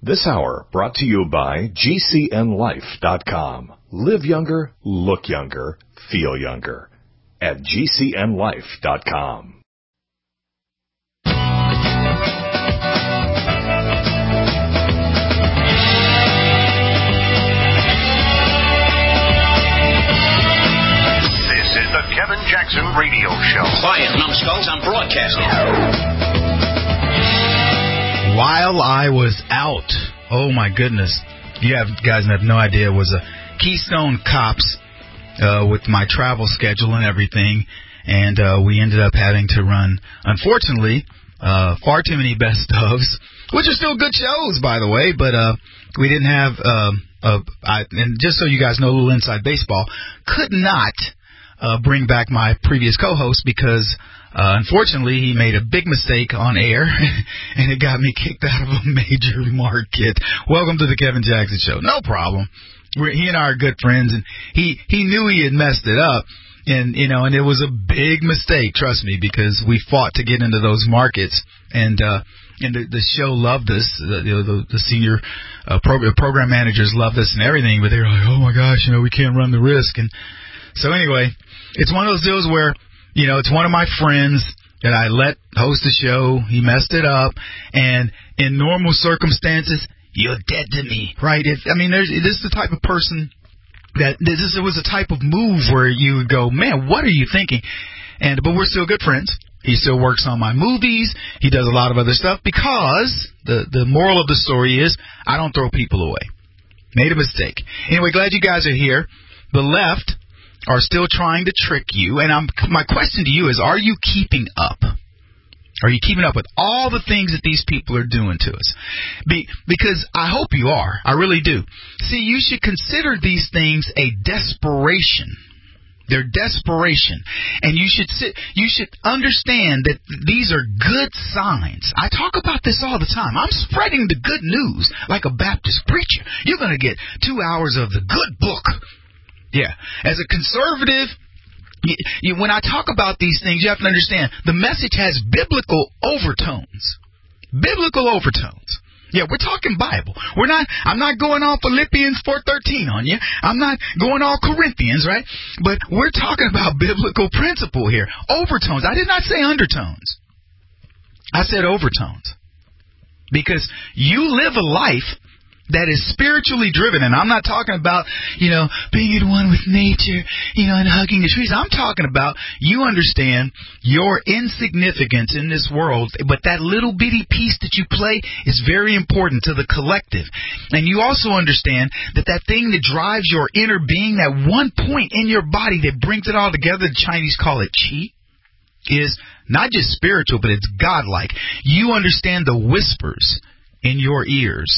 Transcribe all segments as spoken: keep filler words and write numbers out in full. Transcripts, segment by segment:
This hour brought to you by G C N life dot com. Live younger, look younger, feel younger at G C N life dot com. This is the Kevin Jackson Radio Show. Quiet, numbskulls, I'm broadcasting. While I was out, oh my goodness, you have guys have no idea, it was a Keystone Cops uh, with my travel schedule and everything, and uh, we ended up having to run, unfortunately, uh, far too many best ofs, which are still good shows, by the way, but uh, we didn't have, uh, uh, I, and just so you guys know a little inside baseball, could not uh, bring back my previous co-host because Uh, unfortunately, he made a big mistake on air, and it got me kicked out of a major market. Welcome to the Kevin Jackson Show. No problem. We're, he and I are good friends, and he, he knew he had messed it up, and you know, and it was a big mistake, trust me, because we fought to get into those markets, and uh, and the, the show loved us. The, you know, the, the senior uh, program, program managers loved us and everything, but they were like, oh my gosh, you know, we can't run the risk. And so anyway, it's one of those deals where, you know, it's one of my friends that I let host the show. He messed it up. And in normal circumstances, you're dead to me, right? If, I mean, there's, this is the type of person that this is, it was a type of move where you would go, man, what are you thinking? And but we're still good friends. He still works on my movies. He does a lot of other stuff because the, the moral of the story is I don't throw people away. Made a mistake. Anyway, glad you guys are here. The left are still trying to trick you, and I'm, my question to you is, are you keeping up? Are you keeping up with all the things that these people are doing to us? Be, because I hope you are. I really do. See, you should consider these things a desperation. They're desperation. And you should sit, you should understand that these are good signs. I talk about this all the time. I'm spreading the good news like a Baptist preacher. You're going to get two hours of the good book. Yeah. As a conservative, you, you, when I talk about these things, you have to understand the message has biblical overtones. Biblical overtones. Yeah, we're talking Bible. We're not. I'm not going all Philippians four thirteen on you. I'm not going all Corinthians, right? But we're talking about biblical principle here. Overtones. I did not say undertones. I said overtones. Because you live a life that is spiritually driven, and I'm not talking about, you know, being at one with nature, you know, and hugging the trees. I'm talking about you understand your insignificance in this world, but that little bitty piece that you play is very important to the collective. And you also understand that that thing that drives your inner being, that one point in your body that brings it all together, the Chinese call it qi, is not just spiritual, but it's godlike. You understand the whispers in your ears.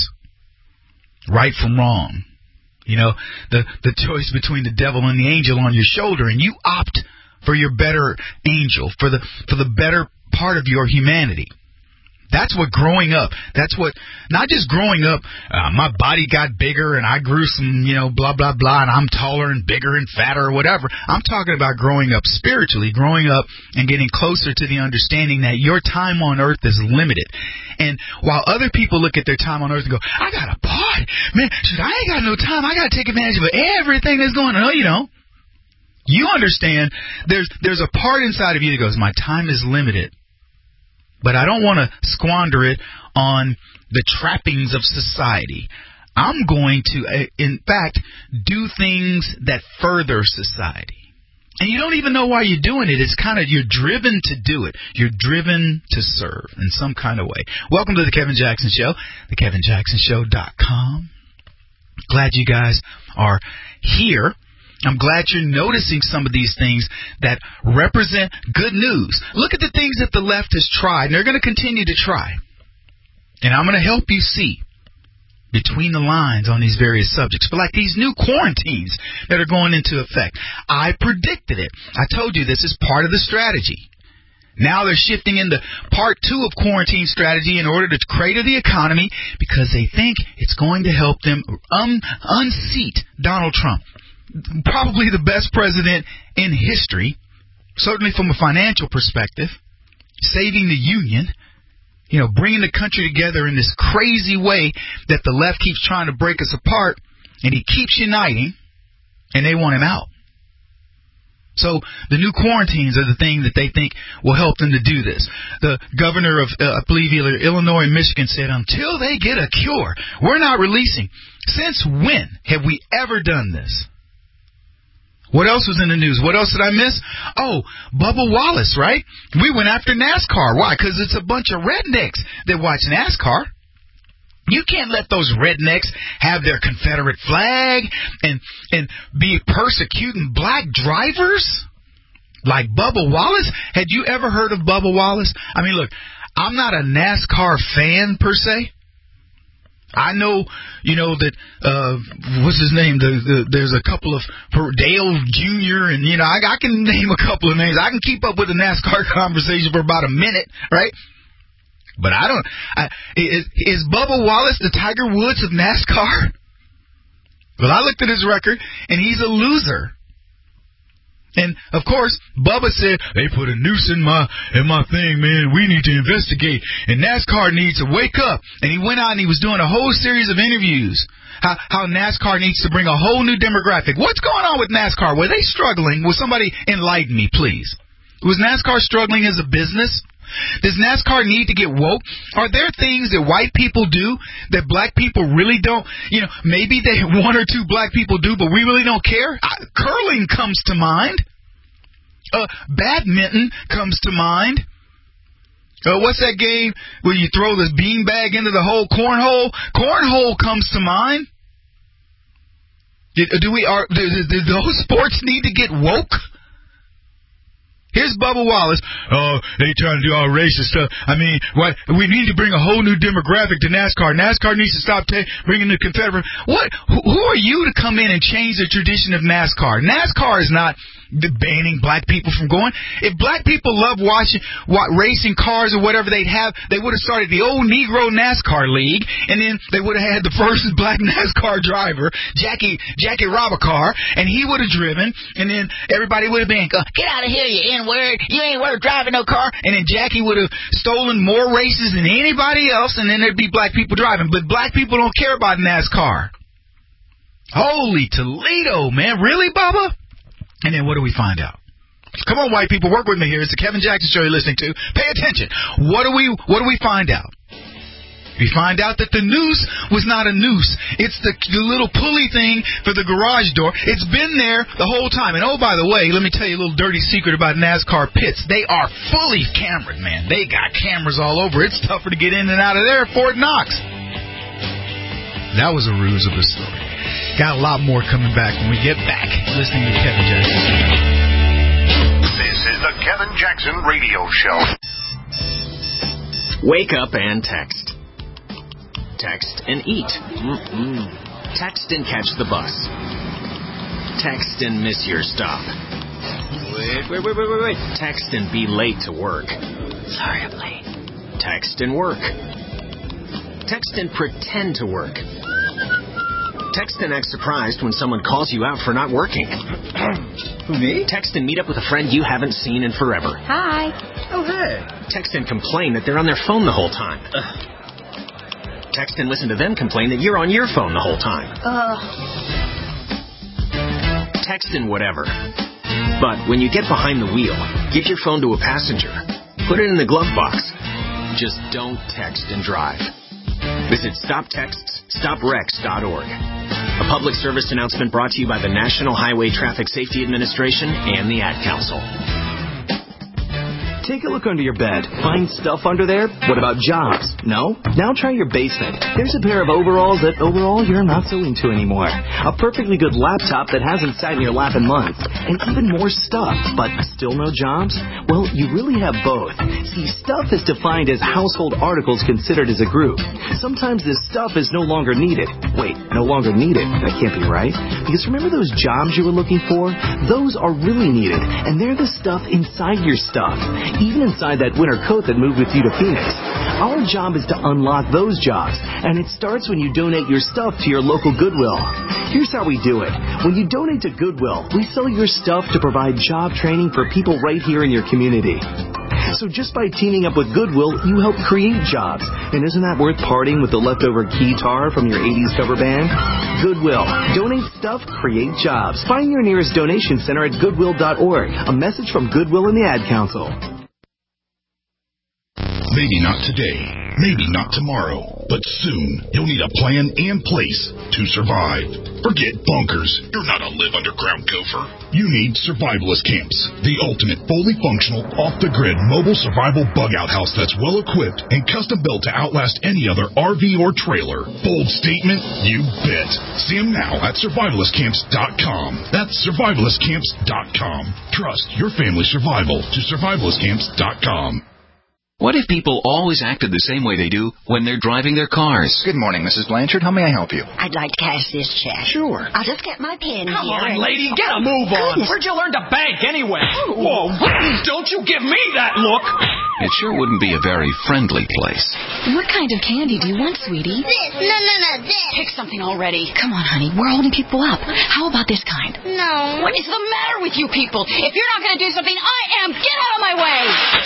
Right from wrong. You know, the, the choice between the devil and the angel on your shoulder, and you opt for your better angel, for the for the better part of your humanity. That's what growing up, that's what, not just growing up, uh, my body got bigger and I grew some, you know, blah, blah, blah, and I'm taller and bigger and fatter or whatever. I'm talking about growing up spiritually, growing up and getting closer to the understanding that your time on earth is limited. And while other people look at their time on earth and go, I got a party, man, shoot, I ain't got no time. I got to take advantage of everything that's going on. No, you don't. You understand there's there's a part inside of you that goes, my time is limited. But I don't want to squander it on the trappings of society. I'm going to, in fact, do things that further society. And you don't even know why you're doing it. It's kind of, you're driven to do it. You're driven to serve in some kind of way. Welcome to the Kevin Jackson Show, the kevin jackson show dot com. Glad you guys are here. I'm glad you're noticing some of these things that represent good news. Look at the things that the left has tried, and they're going to continue to try. And I'm going to help you see between the lines on these various subjects. But like these new quarantines that are going into effect, I predicted it. I told you this is part of the strategy. Now they're shifting into part two of quarantine strategy in order to crater the economy because they think it's going to help them un- unseat Donald Trump. Probably the best president in history, certainly from a financial perspective, saving the union, you know, bringing the country together in this crazy way that the left keeps trying to break us apart, and he keeps uniting, and they want him out. So the new quarantines are the thing that they think will help them to do this. The governor of, uh, I believe, either Illinois and Michigan said, until they get a cure, we're not releasing. Since when have we ever done this? What else was in the news? What else did I miss? Oh, Bubba Wallace, right? We went after NASCAR. Why? Because it's a bunch of rednecks that watch NASCAR. You can't let those rednecks have their Confederate flag and and be persecuting black drivers like Bubba Wallace. Had you ever heard of Bubba Wallace? I mean, look, I'm not a NASCAR fan per se. I know, you know, that, uh, what's his name? The, the, there's a couple of, Dale Junior, and, you know, I, I can name a couple of names. I can keep up with the NASCAR conversation for about a minute, right? But I don't, I, is, is Bubba Wallace the Tiger Woods of NASCAR? Well, I looked at his record, and he's a loser. And, of course, Bubba said, they put a noose in my in my thing, man. We need to investigate. And NASCAR needs to wake up. And he went out and he was doing a whole series of interviews. How, how NASCAR needs to bring a whole new demographic. What's going on with NASCAR? Were they struggling? Will somebody enlighten me, please? Was NASCAR struggling as a business? Does NASCAR need to get woke? Are there things that white people do that black people really don't? You know, maybe they one or two black people do, but we really don't care. Uh, curling comes to mind. Uh, badminton comes to mind. Uh, what's that game where you throw this beanbag into the hole? Cornhole. Cornhole comes to mind. Did, do we are do, do those sports need to get woke? Here's Bubba Wallace. Oh, they trying to do all racist stuff. I mean, what? We need to bring a whole new demographic to NASCAR. NASCAR needs to stop ta- bringing the Confederate. What? Who, who are you to come in and change the tradition of NASCAR? NASCAR is not banning black people from going. If black people love watching, what, racing cars or whatever they'd have, they would have started the old Negro NASCAR League, and then they would have had the first black NASCAR driver, Jackie Jackie Robicar, and he would have driven, and then everybody would have been, get out of here, you N-word, you ain't worth driving no car, and then Jackie would have stolen more races than anybody else, and then there'd be black people driving. But black people don't care about NASCAR. Holy Toledo, man. Really, Bubba? And then what do we find out? Come on, white people, work with me here. It's the Kevin Jackson Show you're listening to. Pay attention. What do we what do we find out? We find out that the noose was not a noose. It's the, the little pulley thing for the garage door. It's been there the whole time. And oh, by the way, let me tell you a little dirty secret about NASCAR pits. They are fully cameraed, man. They got cameras all over. It's tougher to get in and out of there at Fort Knox. That was a ruse of the story. Got a lot more coming back when we get back listening to Kevin Jackson. This is the Kevin Jackson Radio Show. Wake up and text. Text and eat. Mm-mm. Text and catch the bus. Text and miss your stop. Wait, wait, wait, wait, wait, wait. Text and be late to work. Sorry, I'm late. Text and work. Text and pretend to work. Text and act surprised when someone calls you out for not working. Who, me? Text and meet up with a friend you haven't seen in forever. Hi. Oh, hey. Text and complain that they're on their phone the whole time. Ugh. Text and listen to them complain that you're on your phone the whole time. Uh. Text and whatever. But when you get behind the wheel, give your phone to a passenger. Put it in the glove box. Just don't text and drive. Visit stop texts stop wrecks dot org. A public service announcement brought to you by the National Highway Traffic Safety Administration and the Ad Council. Take a look under your bed. Find stuff under there? What about jobs? No? Now try your basement. There's a pair of overalls that overall you're not so into anymore. A perfectly good laptop that hasn't sat in your lap in months. And even more stuff, but still no jobs? Well, you really have both. See, stuff is defined as household articles considered as a group. Sometimes this stuff is no longer needed. Wait, no longer needed? That can't be right. Because remember those jobs you were looking for? Those are really needed. And they're the stuff inside your stuff. Even inside that winter coat that moved with you to Phoenix. Our job is to unlock those jobs, and it starts when you donate your stuff to your local Goodwill. Here's how we do it. When you donate to Goodwill, we sell your stuff to provide job training for people right here in your community. So just by teaming up with Goodwill, you help create jobs. And isn't that worth parting with the leftover guitar from your eighties cover band? Goodwill. Donate stuff, create jobs. Find your nearest donation center at goodwill dot org. A message from Goodwill and the Ad Council. Maybe not today, maybe not tomorrow, but soon you'll need a plan and place to survive. Forget bunkers. You're not a live underground gopher. You need survivalist camps, the ultimate fully functional, off-the-grid mobile survival bug-out house that's well-equipped and custom-built to outlast any other R V or trailer. Bold statement? You bet. See them now at survivalist camps dot com. That's survivalist camps dot com. Trust your family's survival to survivalist camps dot com. What if people always acted the same way they do when they're driving their cars? Good morning, Missus Blanchard. How may I help you? I'd like to cash this check. Sure. I'll just get my pen Come here. on, and... lady, get a move on. Goodness. Where'd you learn to bank anyway? Whoa, don't you give me that look. It sure wouldn't be a very friendly place. What kind of candy do you want, sweetie? This. No, no, no, this. Pick something already. Come on, honey. We're holding people up. How about this kind? No. What is the matter with you people? If you're not going to do something, I am. Get out of my way.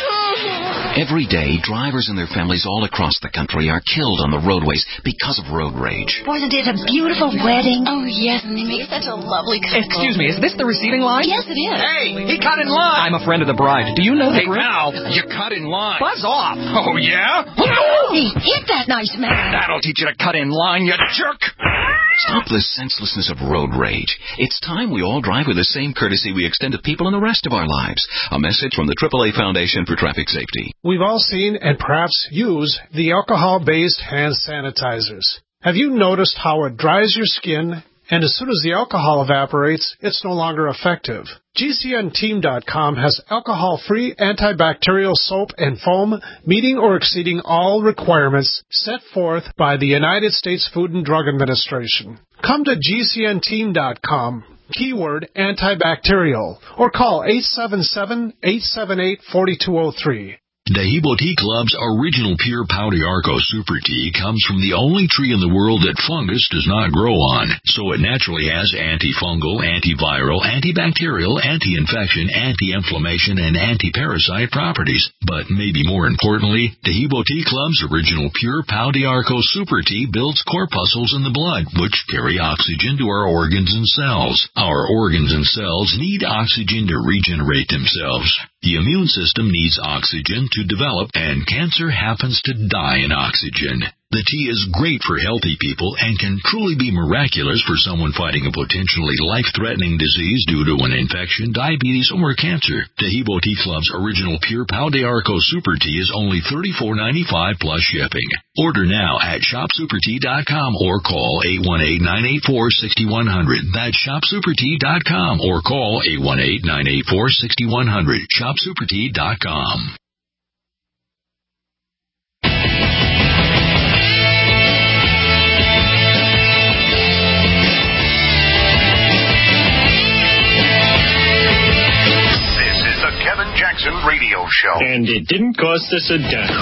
Every day, drivers and their families all across the country are killed on the roadways because of road rage. Wasn't it a beautiful wedding? Oh, yes, and they make such a lovely couple. Excuse me, is this the receiving line? Yes, it is. Hey, he cut in line. I'm a friend of the bride. Do you know the Hey, now, you cut in line. Buzz off. Oh, yeah? He hit that nice man. That'll teach you to cut in line, you jerk. Stop the senselessness of road rage. It's time we all drive with the same courtesy we extend to people in the rest of our lives. A message from the triple A Foundation for Traffic Safety. We've all seen and perhaps use the alcohol-based hand sanitizers. Have you noticed how it dries your skin, and as soon as the alcohol evaporates, it's no longer effective? G C N team dot com has alcohol-free antibacterial soap and foam meeting or exceeding all requirements set forth by the United States Food and Drug Administration. Come to G C N team dot com, keyword antibacterial, or call eight seven seven, eight seven eight, four two zero three. Dehibo Tea Club's original pure Pau d'Arco Super Tea comes from the only tree in the world that fungus does not grow on, so it naturally has antifungal, antiviral, antibacterial, anti-infection, anti-inflammation, and anti-parasite properties. But maybe more importantly, Dehibo Tea Club's original pure Pau d'Arco Super Tea builds corpuscles in the blood, which carry oxygen to our organs and cells. Our organs and cells need oxygen to regenerate themselves. The immune system needs oxygen to develop, and cancer happens to die in oxygen. The tea is great for healthy people and can truly be miraculous for someone fighting a potentially life-threatening disease due to an infection, diabetes, or cancer. Dehibo Tea Club's original pure Pau d'Arco Super Tea is only thirty-four ninety-five plus shipping. Order now at shop super tea dot com or call eight one eight, nine eight four, six one zero zero. That's shop super tea dot com or call eight one eight, nine eight four, six one zero zero. shop super tea dot com. Kevin Jackson Radio Show. And it didn't cost us a dime.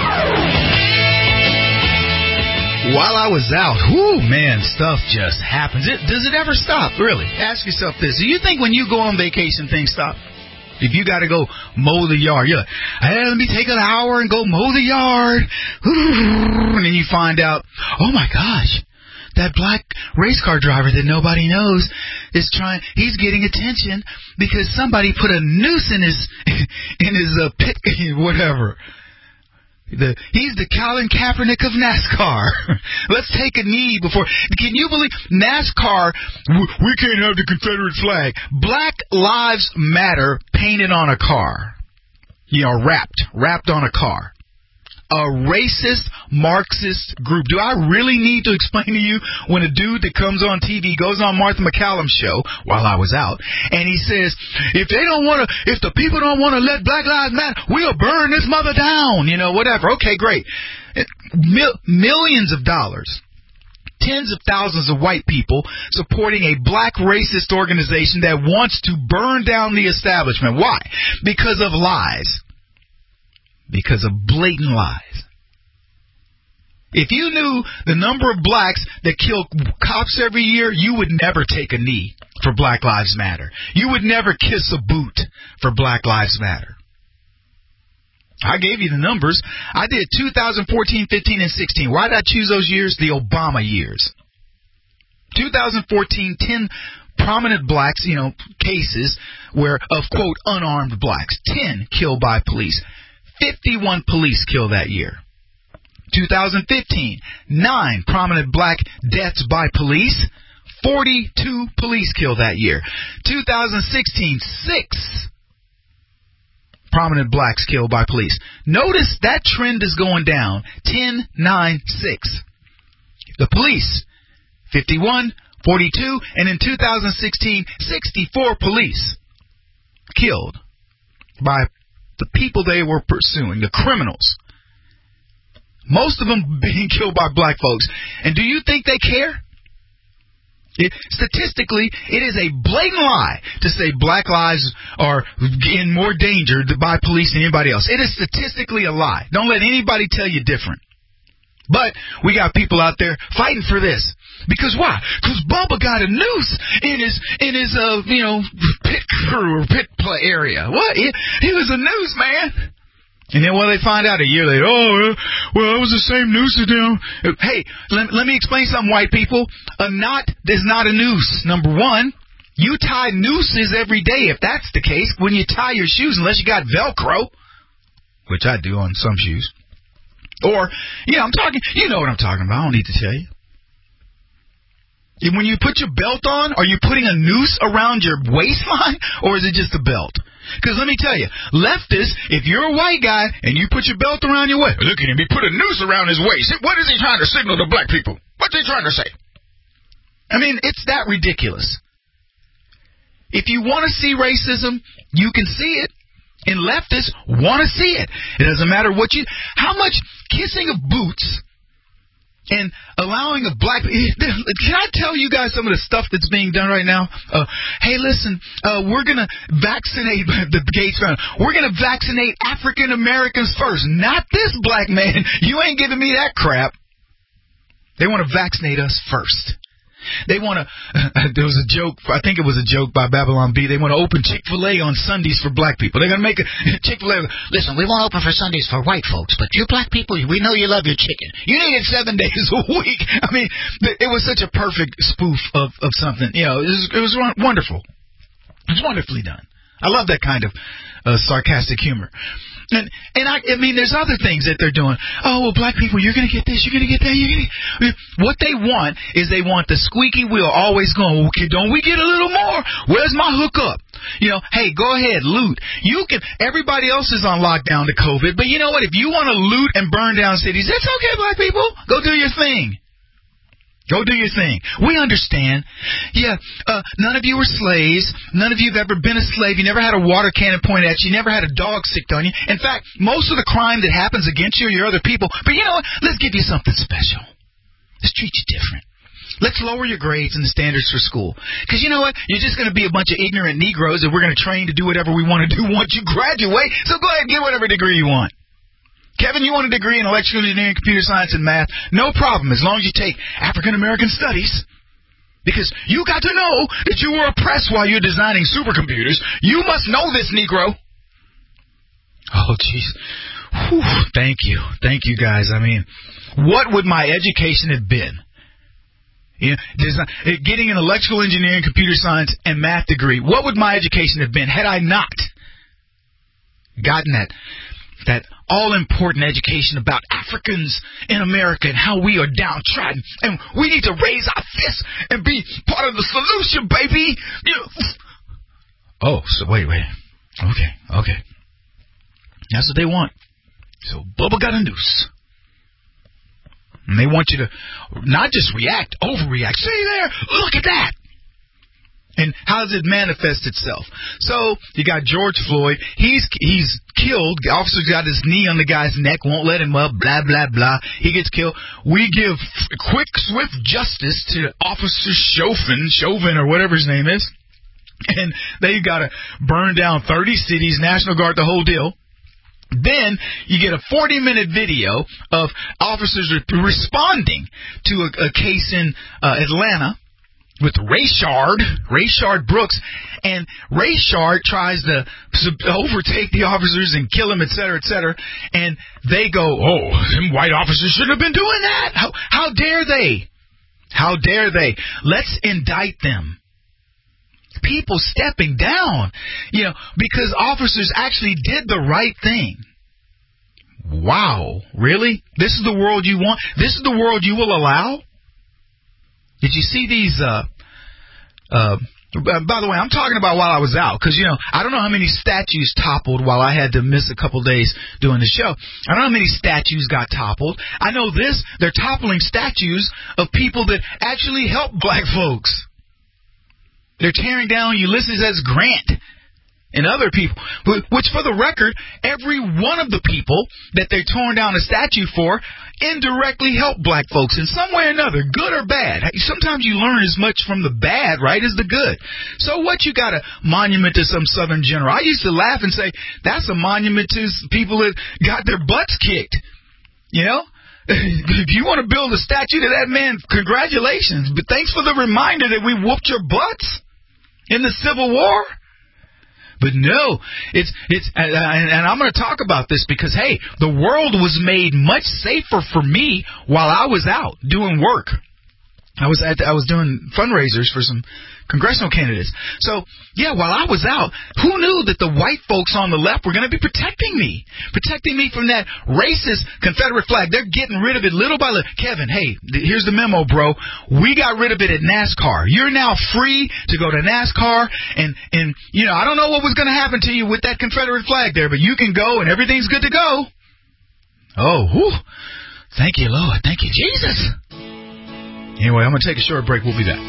While I was out, whoo, man, stuff just happens. It, does it ever stop, really? Ask yourself this. Do you think when you go on vacation, things stop? If you got to go mow the yard, you're like, hey, let me take an hour and go mow the yard. And then you find out, oh, my gosh. That black race car driver that nobody knows is trying, he's getting attention because somebody put a noose in his, in his uh, pit, whatever. The, he's the Colin Kaepernick of NASCAR. Let's take a knee before, can you believe NASCAR, we can't have the Confederate flag. Black Lives Matter painted on a car. You know, wrapped, wrapped on a car. A racist, Marxist group. Do I really need to explain to you when a dude that comes on T V goes on Martha McCallum's show while I was out, and he says, if they don't want to, if the people don't want to let Black Lives Matter, we'll burn this mother down, you know, whatever. Okay, great. Mil- millions of dollars. Tens of thousands of white people supporting a black racist organization that wants to burn down the establishment. Why? Because of lies. Because of blatant lies. If you knew the number of blacks that kill cops every year, you would never take a knee for Black Lives Matter. You would never kiss a boot for Black Lives Matter. I gave you the numbers. I did two thousand fourteen, fifteen, and sixteen. Why did I choose those years? The Obama years. two thousand fourteen, ten prominent blacks, you know, cases where, of, quote, unarmed blacks. ten killed by police. fifty-one police killed that year. two thousand fifteen, nine prominent black deaths by police. forty-two police killed that year. two thousand sixteen, six prominent blacks killed by police. Notice that trend is going down. ten, nine, six. The police, fifty-one, forty-two, and in two thousand sixteen, sixty-four police killed by the people they were pursuing, the criminals. Most of them being killed by black folks. And do you think they care? It, statistically, it is a blatant lie to say black lives are in more danger by police than anybody else. It is statistically a lie. Don't let anybody tell you different. But we got people out there fighting for this. Because why? Because Bubba got a noose in his in his uh you know pit crew or pit play area. What? He, he was a noose, man. And then when they find out a year later, oh, well, it was the same noose as them. Hey, let, let me explain something, white people. A knot is not a noose. Number one, you tie nooses every day. If that's the case, when you tie your shoes, unless you got Velcro, which I do on some shoes, or, yeah, I'm talking, you know what I'm talking about. I don't need to tell you. When you put your belt on, are you putting a noose around your waistline, or is it just a belt? Because let me tell you, leftists, if you're a white guy and you put your belt around your waist, look at him, he put a noose around his waist. What is he trying to signal to black people? What's he trying to say? I mean, it's that ridiculous. If you want to see racism, you can see it. And leftists want to see it. It doesn't matter what you... How much kissing of boots and allowing a black... Can I tell you guys some of the stuff that's being done right now? Uh, hey, listen, uh, we're going to vaccinate the Gates family. We're going to vaccinate African Americans first. Not this black man. You ain't giving me that crap. They want to vaccinate us first. They want to... Uh, there was a joke, I think it was a joke by Babylon B. They want to open Chick-fil-A on Sundays for black people. They're going to make a Chick-fil-A... Listen, we won't open for Sundays for white folks, but you black people, we know you love your chicken. You need it seven days a week. I mean, it was such a perfect spoof of, of something. You know, it was, it was wonderful. It was wonderfully done. I love that kind of uh, sarcastic humor. And, and I, I mean, there's other things that they're doing. Oh, well, black people, you're going to get this, you're going to get that. You're gonna get... What they want is they want the squeaky wheel always going, okay, don't we get a little more? Where's my hookup? You know, hey, go ahead, loot. You can. Everybody else is on lockdown to COVID, but you know what? If you want to loot and burn down cities, it's okay, black people. Go do your thing. Go do your thing. We understand. Yeah, uh, none of you were slaves. None of you have ever been a slave. You never had a water cannon pointed at you. You never had a dog sicked on you. In fact, most of the crime that happens against you are your other people. But you know what? Let's give you something special. Let's treat you different. Let's lower your grades and the standards for school. Because you know what? You're just going to be a bunch of ignorant Negroes that we're going to train to do whatever we want to do once you graduate. So go ahead and get whatever degree you want. Kevin, you want a degree in electrical engineering, computer science, and math? No problem, as long as you take African American studies. Because you got to know that you were oppressed while you're designing supercomputers. You must know this, Negro. Oh, jeez. Thank you. Thank you, guys. I mean, what would my education have been? You know, design, getting an electrical engineering, computer science, and math degree, what would my education have been had I not gotten that that all-important education about Africans in America and how we are downtrodden, and we need to raise our fists and be part of the solution, baby. You know. Oh, so wait, wait. Okay, okay. That's what they want. So Bubba got a noose. And they want you to not just react, overreact. See there? Look at that. And how does it manifest itself? So you got George Floyd. He's he's killed. The officer's got his knee on the guy's neck, won't let him up, blah, blah, blah. He gets killed. We give quick, swift justice to Officer Chauvin, Chauvin or whatever his name is. And they've got to burn down thirty cities, National Guard, the whole deal. Then you get a forty-minute video of officers responding to a, a case in uh, Atlanta. with Rayshard, Rayshard Brooks, and Rayshard tries to sub- overtake the officers and kill them, et cetera, et cetera, and they go, oh, them white officers shouldn't have been doing that. How, how dare they? How dare they? Let's indict them. People stepping down, you know, because officers actually did the right thing. Wow, really? This is the world you want? This is the world you will allow? Did you see these, uh, uh, by the way, I'm talking about while I was out, because, you know, I don't know how many statues toppled while I had to miss a couple days doing the show. I don't know how many statues got toppled. I know this, they're toppling statues of people that actually help black folks. They're tearing down Ulysses S. Grant and other people, which, for the record, every one of the people that they're torn down a statue for indirectly help black folks in some way or another, good or bad. Sometimes you learn as much from the bad, right, as the good. So what, you got a monument to some Southern general? I used to laugh and say, that's a monument to people that got their butts kicked, you know? If you want to build a statue to that man, congratulations, but thanks for the reminder that we whooped your butts in the Civil War. But no, it's it's and, and I'm going to talk about this because, hey, the world was made much safer for me while I was out doing work. I was at I was doing fundraisers for some congressional candidates. So, yeah, while I was out, who knew that the white folks on the left were going to be protecting me, protecting me from that racist Confederate flag? They're getting rid of it little by little. Kevin, hey, here's the memo, bro. We got rid of it at NASCAR. You're now free to go to NASCAR, and, and you know, I don't know what was going to happen to you with that Confederate flag there, but you can go, and everything's good to go. Oh, whew. Thank you, Lord. Thank you, Jesus. Anyway, I'm going to take a short break. We'll be back.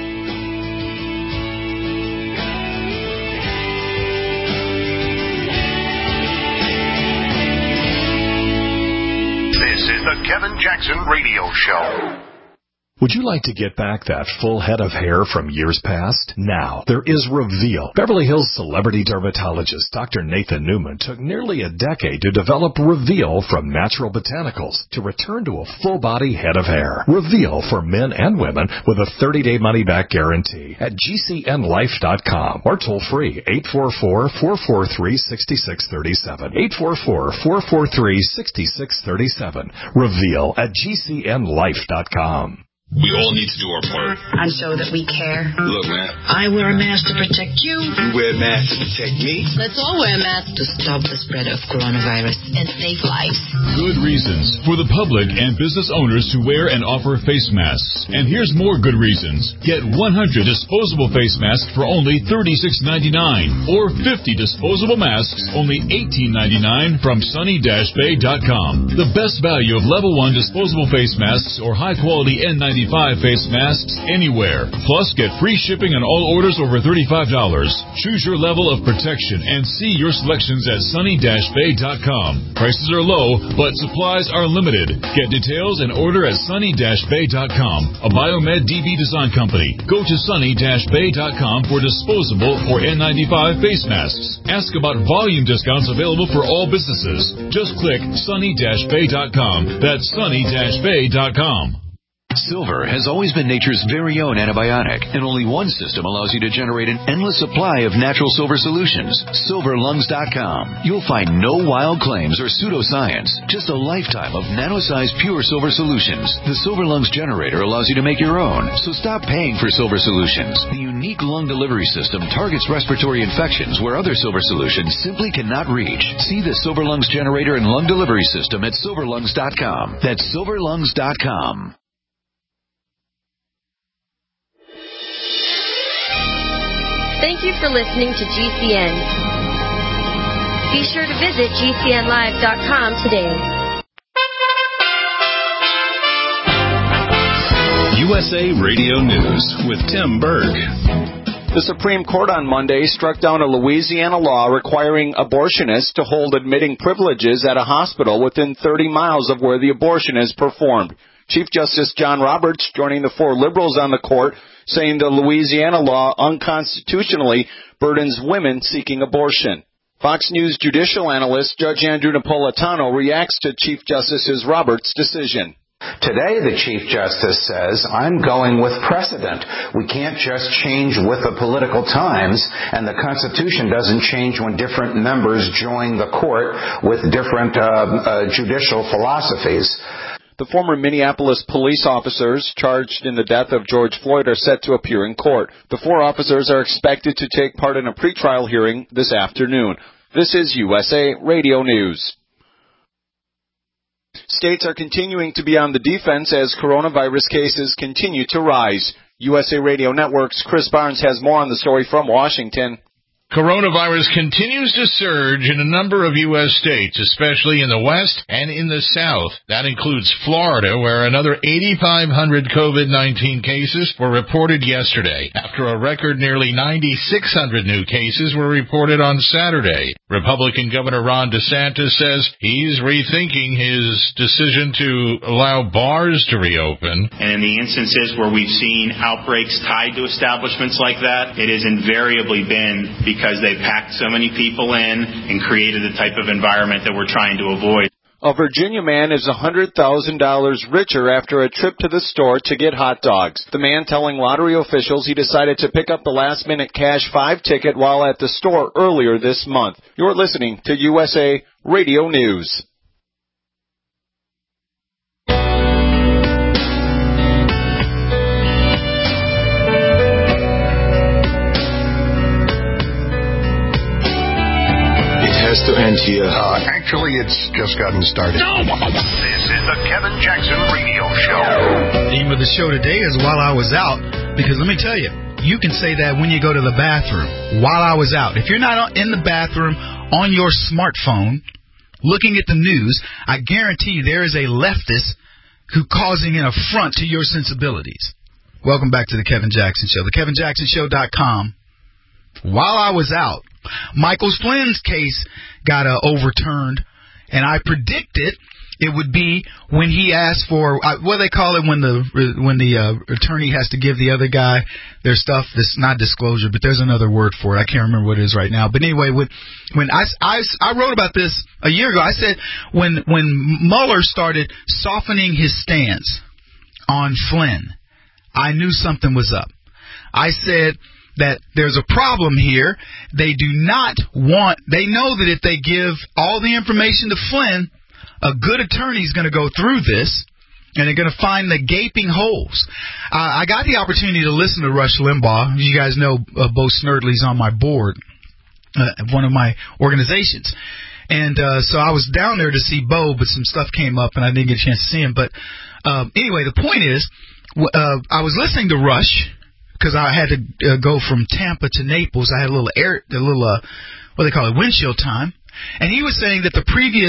This is the Kevin Jackson Radio Show. Would you like to get back that full head of hair from years past? Now, there is Reveal. Beverly Hills celebrity dermatologist Doctor Nathan Newman took nearly a decade to develop Reveal from natural botanicals to return to a full-body head of hair. Reveal for men and women with a thirty-day money-back guarantee at G C N life dot com or toll-free eight four four, four four three, six six three seven. eight four four, four four three, six six three seven. Reveal at G C N life dot com. We all need to do our part. And show that we care. Look, man. I wear a mask to protect you. You wear a mask to protect me. Let's all wear a mask to stop the spread of coronavirus and save lives. Good reasons for the public and business owners to wear and offer face masks. And here's more good reasons. Get one hundred disposable face masks for only thirty-six ninety-nine or fifty disposable masks only eighteen ninety-nine from sunny dash bay dot com. The best value of level one disposable face masks or high-quality N ninety-five face masks anywhere. Plus, get free shipping on all orders over thirty-five dollars. Choose your level of protection and see your selections at sunny dash bay dot com. Prices are low, but supplies are limited. Get details and order at sunny dash bay dot com, a Biomed D B design company. Go to sunny dash bay dot com for disposable or N ninety-five face masks. Ask about volume discounts available for all businesses. Just click sunny dash bay dot com. That's sunny dash bay dot com. Silver has always been nature's very own antibiotic, and only one system allows you to generate an endless supply of natural silver solutions. silver lungs dot com. You'll find no wild claims or pseudoscience, just a lifetime of nano-sized pure silver solutions. The Silver Lungs generator allows you to make your own, so stop paying for silver solutions. The unique lung delivery system targets respiratory infections where other silver solutions simply cannot reach. See the Silver Lungs generator and lung delivery system at silver lungs dot com. That's silver lungs dot com. Thank you for listening to G C N. Be sure to visit G C N live dot com today. U S A Radio News with Tim Berg. The Supreme Court on Monday struck down a Louisiana law requiring abortionists to hold admitting privileges at a hospital within thirty miles of where the abortion is performed. Chief Justice John Roberts joining the four liberals on the court, saying the Louisiana law unconstitutionally burdens women seeking abortion. Fox News judicial analyst Judge Andrew Napolitano reacts to Chief Justice Roberts' decision. Today, the Chief Justice says, I'm going with precedent. We can't just change with the political times, and the Constitution doesn't change when different members join the court with different uh, uh, judicial philosophies. The former Minneapolis police officers charged in the death of George Floyd are set to appear in court. The four officers are expected to take part in a pretrial hearing this afternoon. This is U S A Radio News. States are continuing to be on the defense as coronavirus cases continue to rise. U S A Radio Network's Chris Barnes has more on the story from Washington. Coronavirus continues to surge in a number of U S states, especially in the West and in the South. That includes Florida, where another eighty-five hundred COVID nineteen cases were reported yesterday, after a record nearly ninety-six hundred new cases were reported on Saturday. Republican Governor Ron DeSantis says he's rethinking his decision to allow bars to reopen. And in the instances where we've seen outbreaks tied to establishments like that, it has invariably been because because they packed so many people in and created the type of environment that we're trying to avoid. A Virginia man is one hundred thousand dollars richer after a trip to the store to get hot dogs. The man telling lottery officials he decided to pick up the last-minute Cash five ticket while at the store earlier this month. You're listening to U S A Radio News. To end here. Uh, actually, it's just gotten started. No! This is the Kevin Jackson Radio Show. The theme of the show today is While I Was Out, because let me tell you, you can say that when you go to the bathroom, while I was out. If you're not in the bathroom on your smartphone looking at the news, I guarantee you there is a leftist who causing an affront to your sensibilities. Welcome back to the Kevin Jackson Show, the kevin jackson show dot com. While I was out, Michael Flynn's case got uh, overturned, and I predicted it would be when he asked for uh, what do they call it when the when the uh, attorney has to give the other guy their stuff. This not disclosure, but there's another word for it. I can't remember what it is right now. But anyway, when when I, I, I wrote about this a year ago, I said when when Mueller started softening his stance on Flynn, I knew something was up. I said that there's a problem here. They do not want, they know that if they give all the information to Flynn, a good attorney is going to go through this, and they're going to find the gaping holes. Uh, I got the opportunity to listen to Rush Limbaugh. You guys know uh, Bo Snerdley's on my board, uh, one of my organizations. And uh, so I was down there to see Bo, but some stuff came up, and I didn't get a chance to see him. But uh, anyway, the point is, uh, I was listening to Rush, because I had to uh, go from Tampa to Naples. I had a little air, a little, uh, what do they call it, windshield time. And he was saying that the previous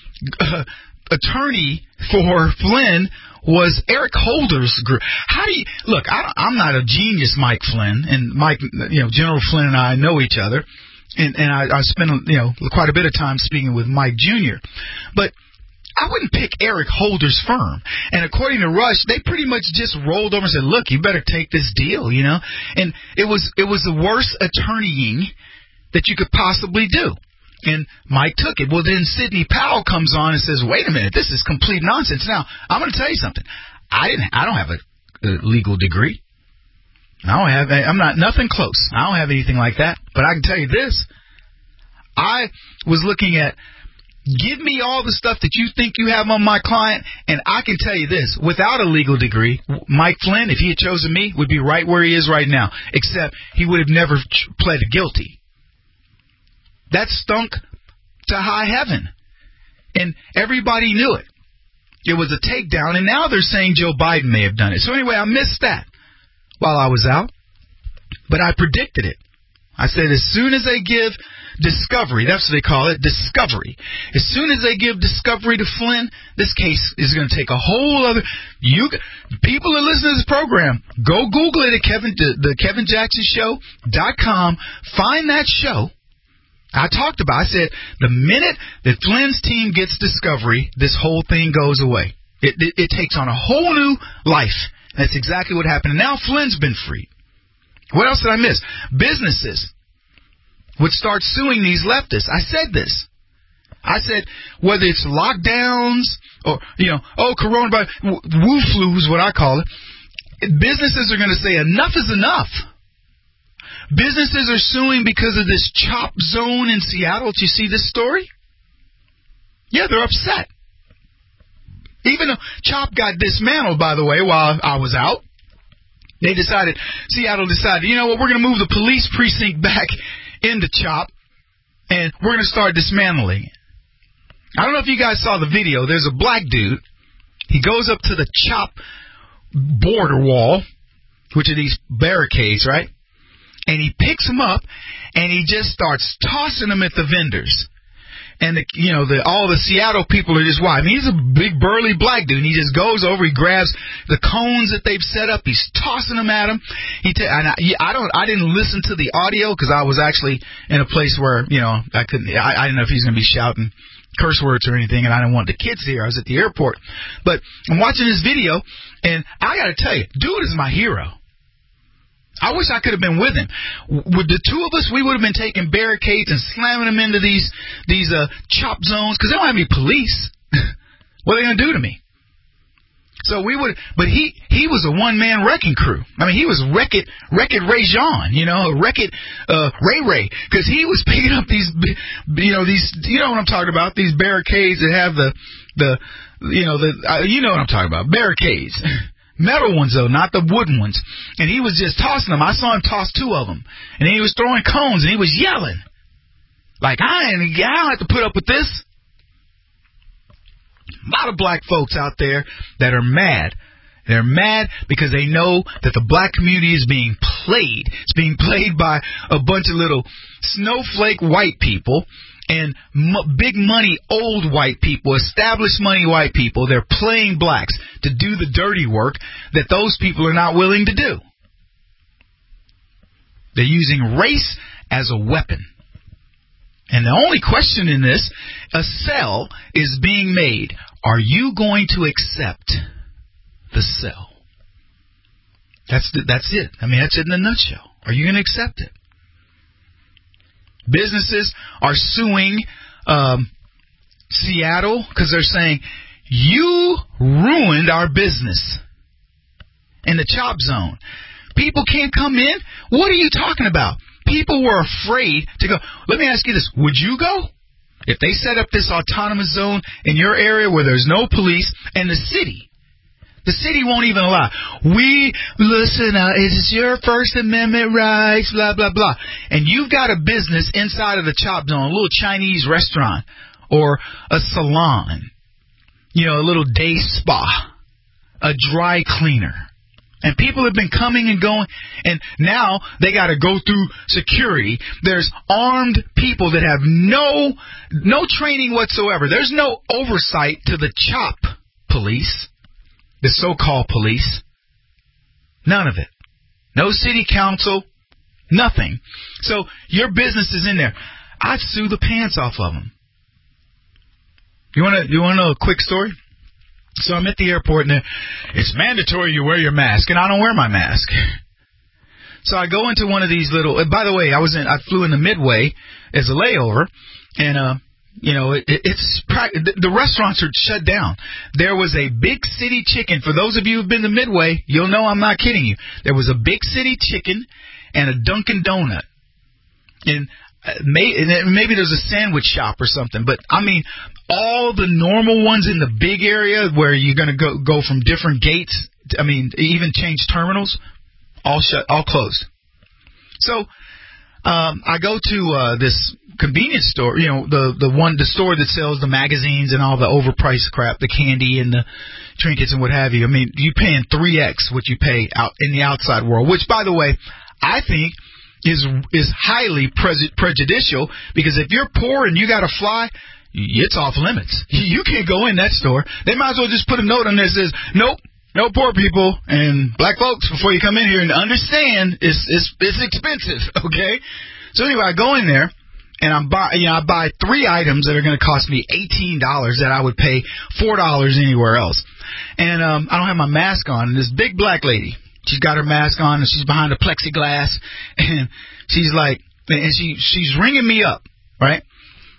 uh, attorney for Flynn was Eric Holder's group. How do you, look, I don't, I'm not a genius, Mike Flynn, and Mike, you know, General Flynn and I know each other. And, and I, I spent, you know, quite a bit of time speaking with Mike Junior But I wouldn't pick Eric Holder's firm. And according to Rush, they pretty much just rolled over and said, look, you better take this deal, you know. And it was it was the worst attorneying that you could possibly do. And Mike took it. Well, then Sidney Powell comes on and says, wait a minute, this is complete nonsense. Now, I'm going to tell you something. I didn't. I don't have a, a legal degree. I don't have. I'm not nothing close. I don't have anything like that. But I can tell you this. I was looking at, give me all the stuff that you think you have on my client, and I can tell you this, without a legal degree, Mike Flynn, if he had chosen me, would be right where he is right now, except he would have never ch- pled guilty. That stunk to high heaven, and everybody knew it. It was a takedown, and now they're saying Joe Biden may have done it. So anyway, I missed that while I was out, but I predicted it. I said as soon as they give discovery, that's what they call it, discovery. As soon as they give discovery to Flynn, this case is going to take a whole other. You people that listen to this program, go Google it at Kevin, the, the Kevin Jackson Show dot com. Find that show. I talked about. I said the minute that Flynn's team gets discovery, this whole thing goes away. It, it, it takes on a whole new life. That's exactly what happened. And now Flynn's been freed. What else did I miss? Businesses would start suing these leftists. I said this. I said, whether it's lockdowns or, you know, oh, coronavirus, woo flu is what I call it, businesses are going to say enough is enough. Businesses are suing because of this chop zone in Seattle. Did you see this story? Yeah, they're upset. Even though CHOP got dismantled, by the way, while I was out, they decided, Seattle decided, you know what, we're going to move the police precinct back into CHOP, and we're going to start dismantling it. I don't know if you guys saw the video. There's a black dude. He goes up to the CHOP border wall, which are these barricades, right? And he picks them up, and he just starts tossing them at the vendors. And, the, you know, the, all the Seattle people are just wild. I mean, he's a big, burly black dude. And he just goes over, he grabs the cones that they've set up. He's tossing them at him. He t- and I, I, don't, I didn't listen to the audio because I was actually in a place where, you know, I couldn't, I, I didn't know if he was going to be shouting curse words or anything, and I didn't want the kids here. I was at the airport. But I'm watching this video, and I got to tell you, dude is my hero. I wish I could have been with him. With the two of us, we would have been taking barricades and slamming them into these these uh, chop zones because they don't have any police. What are they going to do to me? So we would, but he he was a one man wrecking crew. I mean, he was Wreck It Wreck It Ray Jean, you know, Wreck It uh, Ray Ray, because he was picking up these, you know, these, you know what I'm talking about, these barricades that have the the, you know, the, uh, you know what I'm talking about, barricades. Metal ones, though, not the wooden ones. And he was just tossing them. I saw him toss two of them. And then he was throwing cones, and he was yelling. Like, I, ain't, I don't have to put up with this. A lot of black folks out there that are mad. They're mad because they know that the black community is being played. It's being played by a bunch of little snowflake white people and m- big money old white people, established money white people. They're playing blacks to do the dirty work that those people are not willing to do. They're using race as a weapon. And the only question in this, a sell is being made. Are you going to accept the sell? That's the, that's it. I mean, that's it in a nutshell. Are you going to accept it? Businesses are suing um, Seattle because they're saying, you ruined our business in the chop zone. People can't come in? What are you talking about? People were afraid to go. Let me ask you this. Would you go? If they set up this autonomous zone in your area where there's no police and the city, the city won't even allow. We, listen, uh, it's your First Amendment rights, blah, blah, blah. And you've got a business inside of the chop zone, a little Chinese restaurant or a salon, you know, a little day spa, a dry cleaner. And people have been coming and going, and now they got to go through security. There's armed people that have no no training whatsoever. There's no oversight to the CHOP police, the so-called police. None of it. No city council, nothing. So your business is in there. I'd sue the pants off of them. You want to you want to know a quick story? So I'm at the airport, and it's mandatory you wear your mask, and I don't wear my mask. So I go into one of these little. By the way, I was in. I flew in the Midway as a layover, and uh, you know, it, it's the restaurants are shut down. There was a Big City Chicken. For those of you who've been to Midway, you'll know I'm not kidding you. There was a Big City Chicken and a Dunkin' Donut, and. Maybe there's a sandwich shop or something, but I mean, all the normal ones in the big area where you're going to go go from different gates, I mean, even change terminals, all shut, all closed. So um, I go to uh, this convenience store, you know, the the one the store that sells the magazines and all the overpriced crap, the candy and the trinkets and what have you. I mean, you're paying three X what you pay out in the outside world, which, by the way, I think is is highly pre- prejudicial, because if you're poor and you got to fly, it's off limits. You can't go in that store. They might as well just put a note on there that says, nope, no poor people and black folks before you come in here, and understand it's it's, it's expensive, okay? So anyway, I go in there, and I'm buy, you know, I buy three items that are going to cost me eighteen dollars that I would pay four dollars anywhere else. And um, I don't have my mask on, and this big black lady, she's got her mask on, and she's behind a plexiglass, and she's like, and she she's ringing me up, right?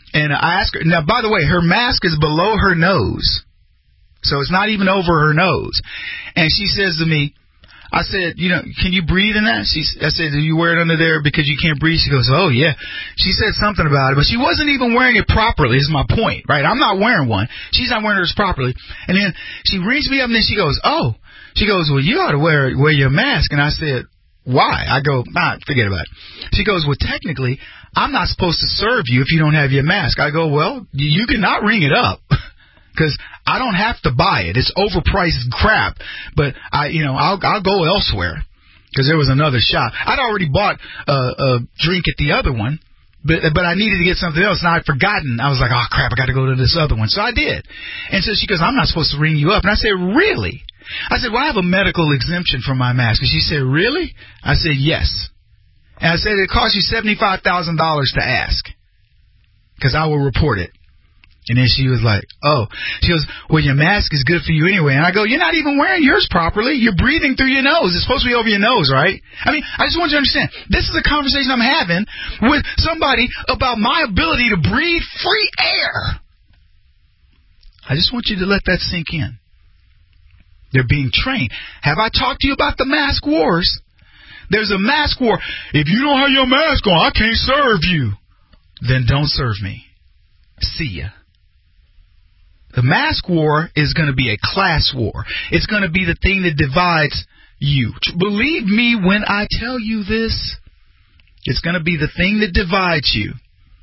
And I asked her, now, by the way, her mask is below her nose. So it's not even over her nose. And she says to me, I said, you know, can you breathe in that? She, I said, do you wear it under there because you can't breathe? She goes, oh, yeah. She said something about it, but she wasn't even wearing it properly is my point, right? I'm not wearing one. She's not wearing hers properly. And then she rings me up and then she goes, oh. She goes, well, you ought to wear, wear your mask. And I said, why? I go, nah, forget about it. She goes, well, technically, I'm not supposed to serve you if you don't have your mask. I go, well, you cannot ring it up because I don't have to buy it. It's overpriced crap, but I, you know, I'll, I'll go elsewhere because there was another shop. I'd already bought a, a drink at the other one, but but I needed to get something else, and I'd forgotten. I was like, oh crap, I got to go to this other one. So I did. And so she goes, I'm not supposed to ring you up. And I said, really? I said, well, I have a medical exemption for my mask. And she said, really? I said, yes. And I said, it costs you seventy-five thousand dollars to ask because I will report it. And then she was like, oh. She goes, well, your mask is good for you anyway. And I go, you're not even wearing yours properly. You're breathing through your nose. It's supposed to be over your nose, right? I mean, I just want you to understand, this is a conversation I'm having with somebody about my ability to breathe free air. I just want you to let that sink in. They're being trained. Have I talked to you about the mask wars? There's a mask war. If you don't have your mask on, I can't serve you. Then don't serve me. See ya. The mask war is going to be a class war. It's going to be the thing that divides you. Believe me when I tell you this. It's going to be the thing that divides you.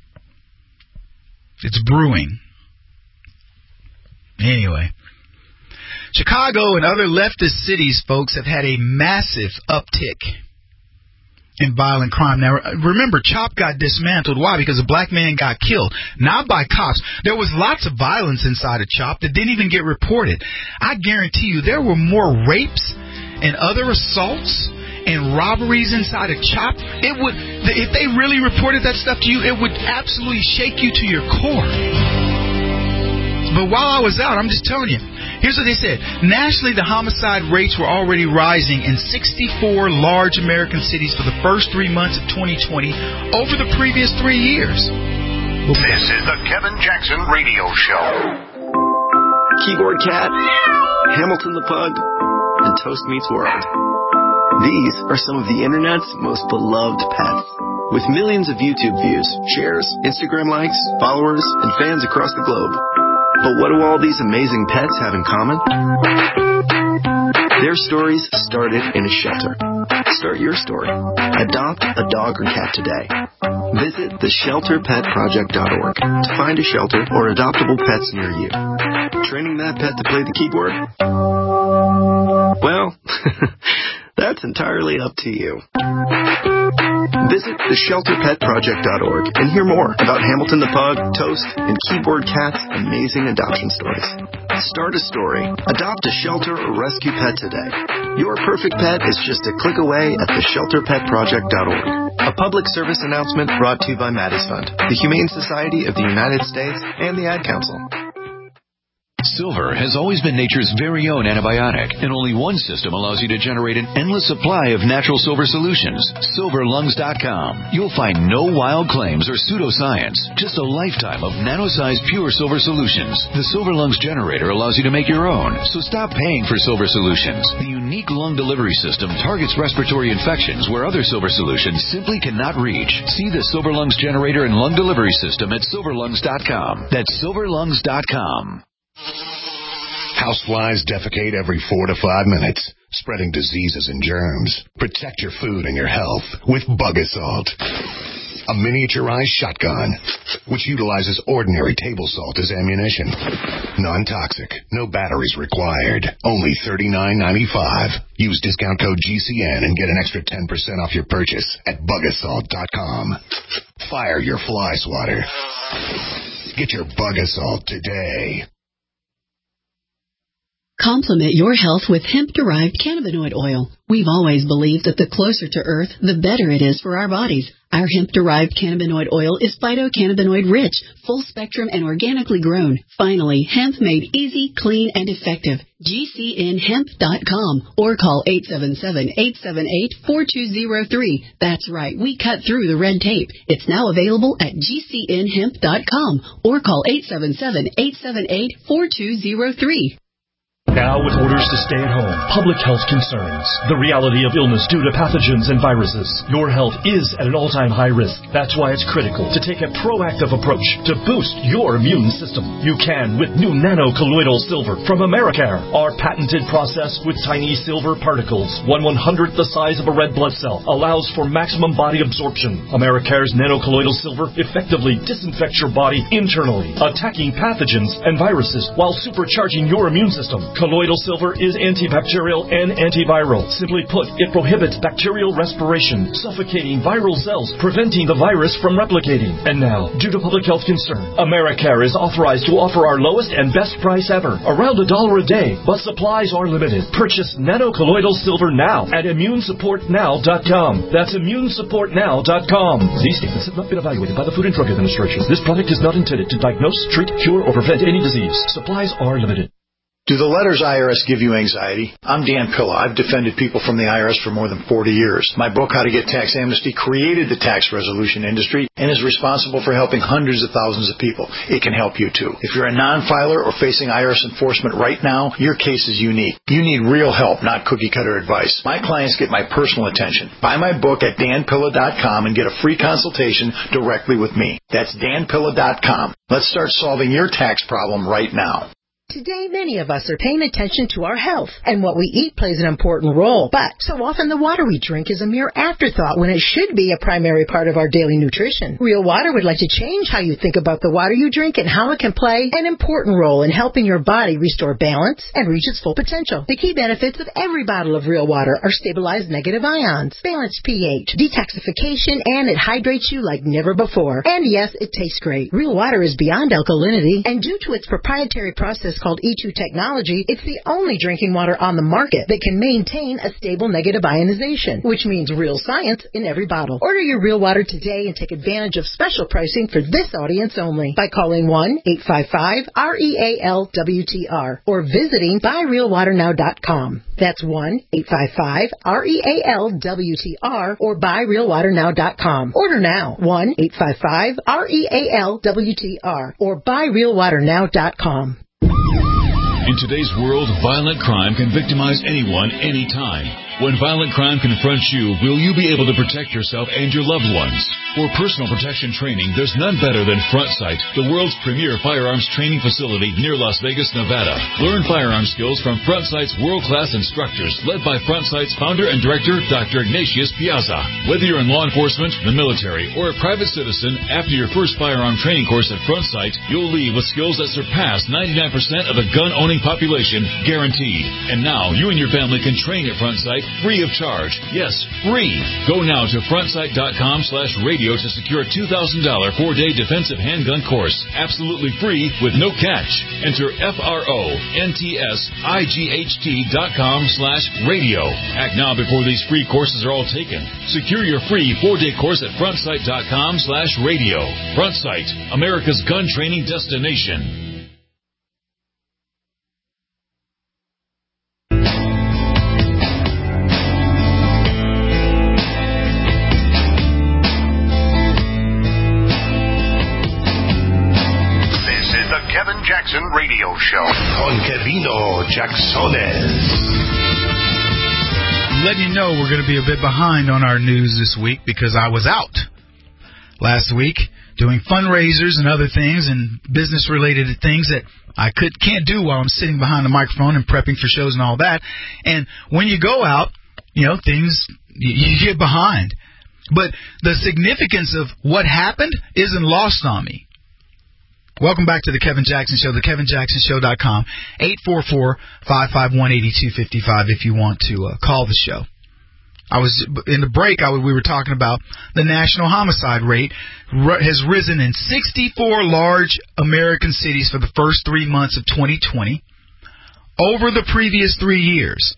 It's brewing. Anyway. Chicago and other leftist cities, folks, have had a massive uptick in violent crime. Now, remember, CHOP got dismantled. Why? Because a black man got killed, not by cops. There was lots of violence inside of CHOP that didn't even get reported. I guarantee you there were more rapes and other assaults and robberies inside of CHOP. It would, if they really reported that stuff to you, it would absolutely shake you to your core. But while I was out, I'm just telling you, here's what they said. Nationally, the homicide rates were already rising in sixty-four large American cities for the first three months of twenty twenty over the previous three years. This is the Kevin Jackson Radio Show. Keyboard Cat, Hamilton the Pug, and Toast Meets World. These are some of the Internet's most beloved pets. With millions of YouTube views, shares, Instagram likes, followers, and fans across the globe. But what do all these amazing pets have in common? Their stories started in a shelter. Start your story. Adopt a dog or cat today. Visit the shelter pet project dot org to find a shelter or adoptable pets near you. Training that pet to play the keyboard? Well, that's entirely up to you. Visit the shelter pet project dot org and hear more about Hamilton the Pug, Toast, and Keyboard Cat's amazing adoption stories. Start a story. Adopt a shelter or rescue pet today. Your perfect pet is just a click away at the shelter pet project dot org. A public service announcement brought to you by Maddie's Fund, the Humane Society of the United States, and the Ad Council. Silver has always been nature's very own antibiotic, and only one system allows you to generate an endless supply of natural silver solutions. silver lungs dot com. You'll find no wild claims or pseudoscience, just a lifetime of nano-sized pure silver solutions. The Silver Lungs generator allows you to make your own, so stop paying for silver solutions. The unique lung delivery system targets respiratory infections where other silver solutions simply cannot reach. See the Silver Lungs generator and lung delivery system at silver lungs dot com. That's silver lungs dot com. Houseflies defecate every four to five minutes, spreading diseases and germs. Protect your food and your health with Bug Assault, a miniaturized shotgun which utilizes ordinary table salt as ammunition. Non-toxic, no batteries required. Only thirty-nine ninety-five. Use discount code G C N and get an extra ten percent off your purchase at bug assault dot com. Fire your fly swatter. Get your Bug Assault today. Complement your health with hemp-derived cannabinoid oil. We've always believed that the closer to Earth, the better it is for our bodies. Our hemp-derived cannabinoid oil is phytocannabinoid-rich, full-spectrum, and organically grown. Finally, hemp made easy, clean, and effective. G C N hemp dot com or call eight seven seven, eight seven eight, four two zero three. That's right, we cut through the red tape. It's now available at G C N hemp dot com or call eight seven seven, eight seven eight, four two zero three. Now with orders to stay at home, public health concerns, the reality of illness due to pathogens and viruses, your health is at an all-time high risk. That's why it's critical to take a proactive approach to boost your immune system. You can with new nano-colloidal silver from Americare. Our patented process with tiny silver particles, one one-hundredth the size of a red blood cell, allows for maximum body absorption. Americare's nano-colloidal silver effectively disinfects your body internally, attacking pathogens and viruses while supercharging your immune system. Colloidal silver is antibacterial and antiviral. Simply put, it prohibits bacterial respiration, suffocating viral cells, preventing the virus from replicating. And now, due to public health concern, Americare is authorized to offer our lowest and best price ever, around a dollar a day, but supplies are limited. Purchase nano-colloidal silver now at immune support now dot com. That's immune support now dot com. These statements have not been evaluated by the Food and Drug Administration. This product is not intended to diagnose, treat, cure, or prevent any disease. Supplies are limited. Do the letters I R S give you anxiety? I'm Dan Pilla. I've defended people from the I R S for more than forty years. My book, How to Get Tax Amnesty, created the tax resolution industry and is responsible for helping hundreds of thousands of people. It can help you too. If you're a non-filer or facing I R S enforcement right now, your case is unique. You need real help, not cookie-cutter advice. My clients get my personal attention. Buy my book at dan pilla dot com and get a free consultation directly with me. That's dan pilla dot com. Let's start solving your tax problem right now. Today, many of us are paying attention to our health, and what we eat plays an important role. But so often the water we drink is a mere afterthought when it should be a primary part of our daily nutrition. Real Water would like to change how you think about the water you drink and how it can play an important role in helping your body restore balance and reach its full potential. The key benefits of every bottle of Real Water are stabilized negative ions, balanced pH, detoxification, and it hydrates you like never before. And yes, it tastes great. Real Water is beyond alkalinity, and due to its proprietary process called E two technology, it's the only drinking water on the market that can maintain a stable negative ionization, which means real science in every bottle. Order your Real Water today and take advantage of special pricing for this audience only by calling one eight five five R E A L W T R or visiting buy real water now dot com. That's one eight five five R E A L W T R or buy real water now dot com. Order now, one eight five five R E A L W T R or buy real water now dot com. In today's world, violent crime can victimize anyone, anytime. When violent crime confronts you, will you be able to protect yourself and your loved ones? For personal protection training, there's none better than Front Sight, the world's premier firearms training facility near Las Vegas, Nevada. Learn firearm skills from Front Sight's world-class instructors, led by Front Sight's founder and director, Doctor Ignatius Piazza. Whether you're in law enforcement, the military, or a private citizen, after your first firearm training course at Front Sight, you'll leave with skills that surpass ninety-nine percent of the gun-owning population, guaranteed. And now, you and your family can train at Front Sight free of charge. Yes, free. Go now to front sight dot com slash radio to secure a two thousand dollars four-day defensive handgun course. Absolutely free with no catch. Enter F R O N T S I G H T dot com slash radio. Act now before these free courses are all taken. Secure your free four-day course at front sight dot com slash radio. Front Sight, America's gun training destination. Jackson Radio Show. Con Kevino Jacksones. Letting you know we're going to be a bit behind on our news this week because I was out last week doing fundraisers and other things and business-related things that I could can't do while I'm sitting behind the microphone and prepping for shows and all that. And when you go out, you know, things, you, you get behind. But the significance of what happened isn't lost on me. Welcome back to the Kevin Jackson Show, the kevin jackson show dot com, eight four four, five five one, eight two five five if you want to uh, call the show. I was in the break, I, we were talking about the national homicide rate r- has risen in sixty-four large American cities for the first three months of twenty twenty. over the previous three years.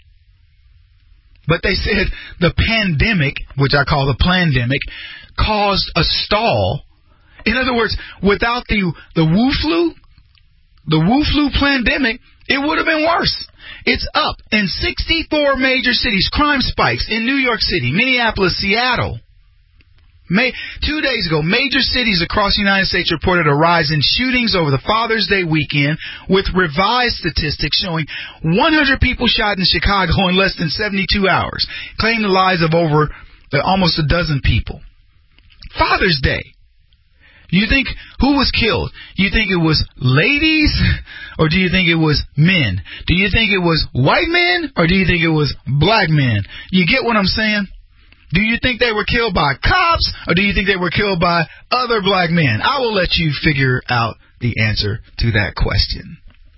But they said the pandemic, which I call the plandemic, caused a stall. In other words, without the the Wu flu, the Wu flu plandemic, it would have been worse. It's up in sixty-four major cities. Crime spikes in New York City, Minneapolis, Seattle. May, two days ago, major cities across the United States reported a rise in shootings over the Father's Day weekend, with revised statistics showing one hundred people shot in Chicago in less than seventy-two hours, claiming the lives of over uh, almost a dozen people. Father's Day. You think, who was killed? You think it was ladies, or do you think it was men? Do you think it was white men, or do you think it was black men? You get what I'm saying? Do you think they were killed by cops, or do you think they were killed by other black men? I will let you figure out the answer to that question.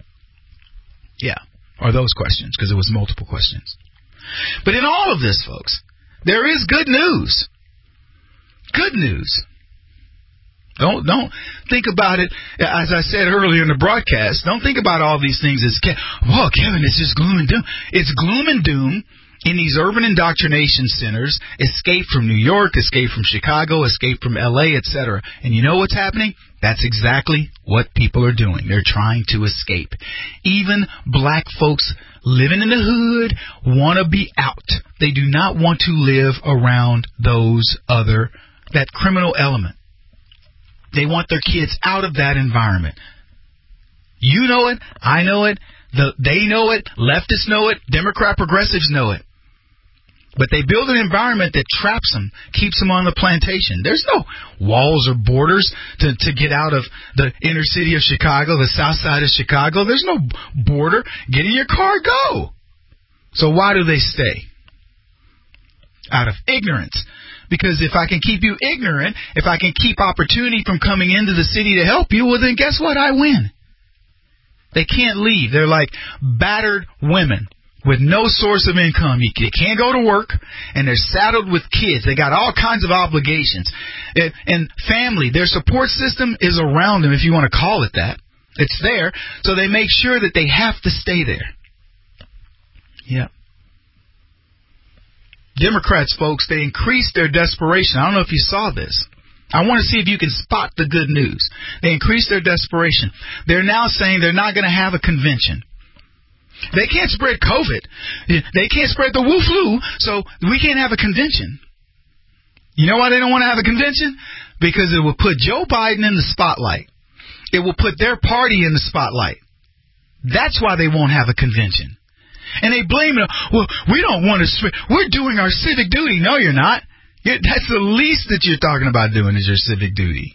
Yeah, or those questions, because it was multiple questions. But in all of this, folks, there is good news. Good news. Don't don't think about it, as I said earlier in the broadcast, don't think about all these things as, well, Kevin, it's just gloom and doom. It's gloom and doom in these urban indoctrination centers, escape from New York, escape from Chicago, escape from L A, et cetera. And you know what's happening? That's exactly what people are doing. They're trying to escape. Even black folks living in the hood want to be out. They do not want to live around those other, that criminal element. They want their kids out of that environment. You know it. I know it. The, they know it. Leftists know it. Democrat progressives know it. But they build an environment that traps them, keeps them on the plantation. There's no walls or borders to, to get out of the inner city of Chicago, the south side of Chicago. There's no border. Get in your car, go. So why do they stay? Out of ignorance. Because if I can keep you ignorant, if I can keep opportunity from coming into the city to help you, well, then guess what? I win. They can't leave. They're like battered women with no source of income. You can't go to work, and they're saddled with kids. They got all kinds of obligations. And family, their support system is around them, if you want to call it that. It's there, so they make sure that they have to stay there. Yeah. Democrats, folks, they increased their desperation. I don't know if you saw this. I want to see if you can spot the good news. They increased their desperation. They're now saying they're not going to have a convention. They can't spread COVID. They can't spread the Wu flu, so we can't have a convention. You know why they don't want to have a convention? Because it will put Joe Biden in the spotlight. It will put their party in the spotlight. That's why they won't have a convention. And they blame it. Well, we don't want to spread. We're doing our civic duty. No, you're not. You're, that's the least that you're talking about doing is your civic duty.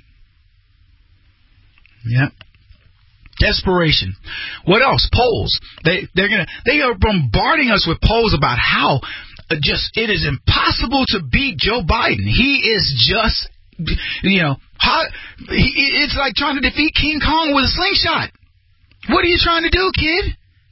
Yep. Desperation. What else? Polls. They they're gonna they are bombarding us with polls about how just it is impossible to beat Joe Biden. He is just, you know, how, he, it's like trying to defeat King Kong with a slingshot. What are you trying to do, kid?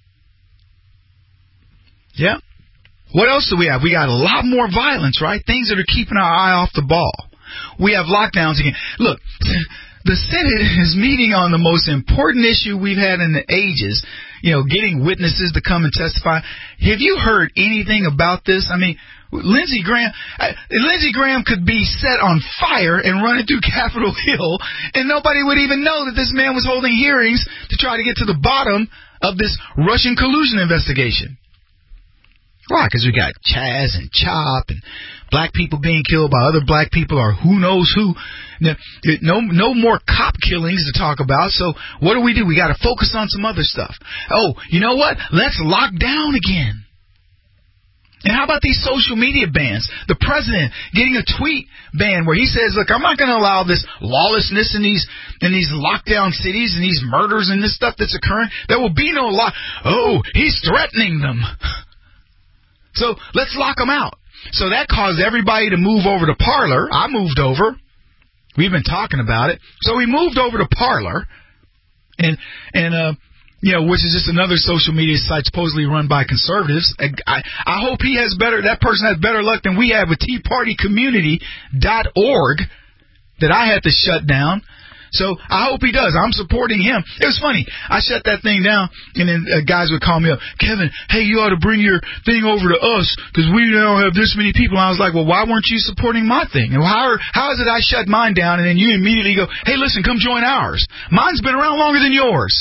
Yeah. What else do we have? We got a lot more violence, right? Things that are keeping our eye off the ball. We have lockdowns again. Look, the Senate is meeting on the most important issue we've had in the ages, you know, getting witnesses to come and testify. Have you heard anything about this? I mean, Lindsey Graham, Lindsey Graham could be set on fire and running through Capitol Hill, and nobody would even know that this man was holding hearings to try to get to the bottom of this Russian collusion investigation. Why? Because we got Chaz and Chop and black people being killed by other black people or who knows who. No, no more cop killings to talk about. So what do we do? We got to focus on some other stuff. Oh, you know what? Let's lock down again. And how about these social media bans? The president getting a tweet ban where he says, look, I'm not going to allow this lawlessness in these in these lockdown cities and these murders and this stuff that's occurring. There will be no law. Oh, he's threatening them. So let's lock them out. So that caused everybody to move over to Parler. I moved over. We've been talking about it. So we moved over to Parler, and and uh, you know, which is just another social media site supposedly run by conservatives. I, I, I hope he has better. That person has better luck than we have with Tea Party Community dot org that I had to shut down So I hope he does. I'm supporting him. It was funny. I shut that thing down, and then uh, guys would call me up. Kevin, hey, you ought to bring your thing over to us because we now have this many people. And I was like, well, why weren't you supporting my thing? And how, are, how is it I shut mine down, and then you immediately go, hey, listen, come join ours. Mine's been around longer than yours.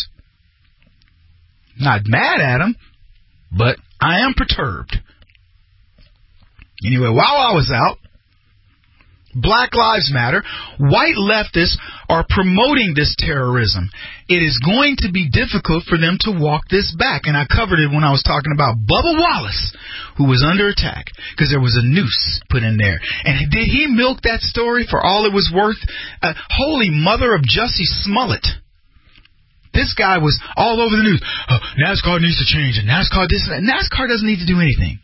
Not mad at him, but I am perturbed. Anyway, while I was out, Black Lives Matter, white leftists are promoting this terrorism. It is going to be difficult for them to walk this back. And I covered it when I was talking about Bubba Wallace, who was under attack because there was a noose put in there. And did he milk that story for all it was worth? Uh, holy mother of Jussie Smollett. This guy was all over the news. Oh, NASCAR needs to change, and NASCAR this and that. NASCAR doesn't need to do anything.